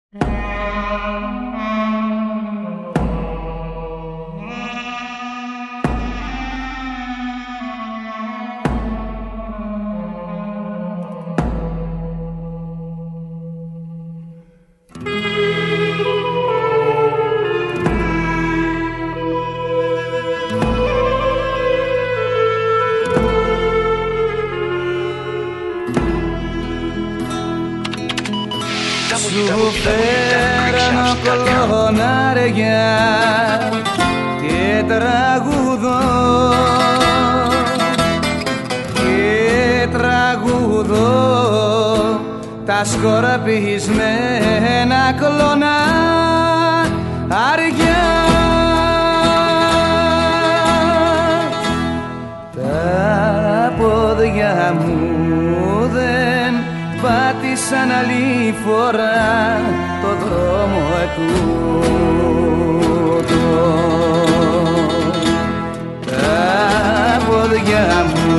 Σου φέρνω κολονάρια και τραγουδώ τα σκορπισμένα κλονάρια. Τα πόδια μου δεν πάτησαν άλλη φορά το δρόμο ετούτο. Τα πόδια μου